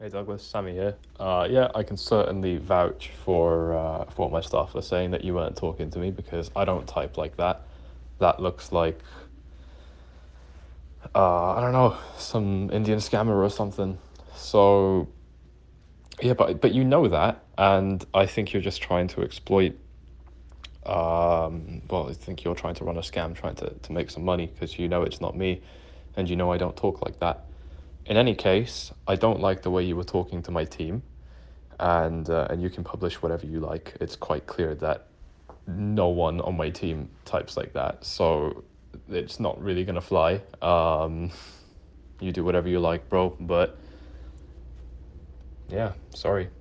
Hey Douglas, Sammy here. Yeah, I can certainly vouch for what my staff were saying that you weren't talking to me because I don't type like that. That looks like I don't know, some Indian scammer or something. So yeah, but you know that, and I think you're just trying to exploit. Well, I think you're trying to run a scam, trying to make some money because you know it's not me, and you know I don't talk like that. In any case, I don't like the way you were talking to my team. And you can publish whatever you like. It's quite clear that no one on my team types like that, so it's not really gonna fly. You do whatever you like, bro. But yeah, sorry.